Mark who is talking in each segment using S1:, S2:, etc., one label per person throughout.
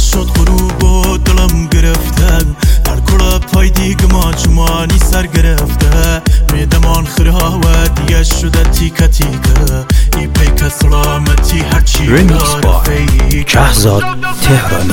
S1: شد غروب و دلم گرفته هر کل پای دیگما چمانی سر گرفته میدمان خرها و دیگه شده تیکه تیکه ای پیک سلامتی هرچی
S2: رمیکس بای شهزاد تهرانی.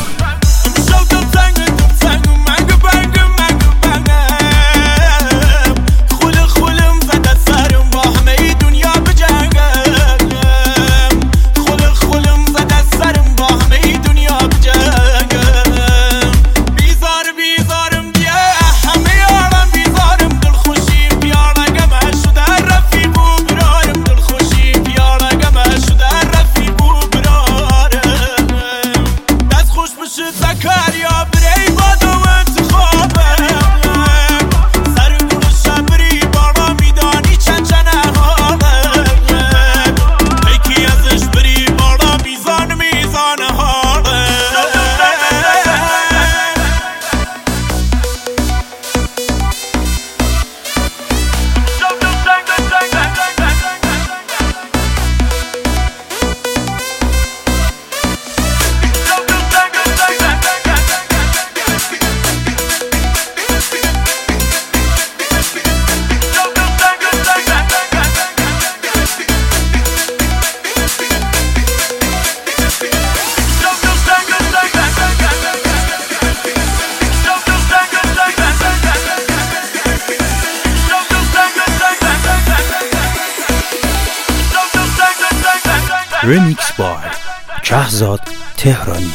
S2: رمیکس بای شهزاد تهرانی.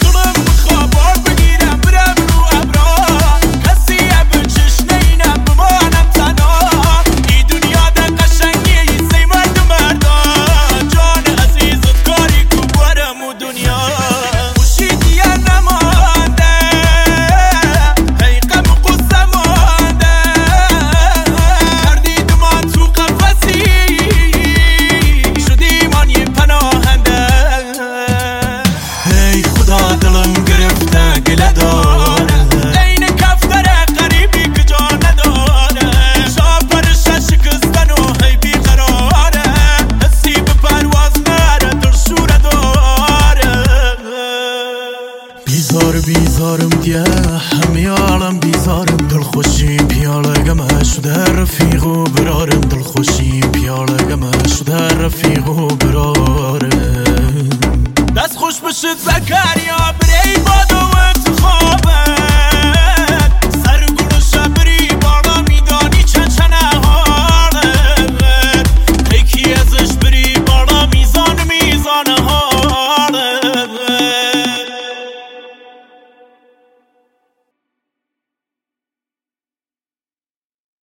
S1: بیزارم دیه همه عالم بیزارم دلخوشیم پیاله گمه شده رفیق و برارم دلخوشیم پیاله گمه شده رفیق و برارم دست خوش بشد زکریا بری باد و انتخابت سر گل شبری بالا میدانی چنچنه حالت پیکی ازش بری بالا میزان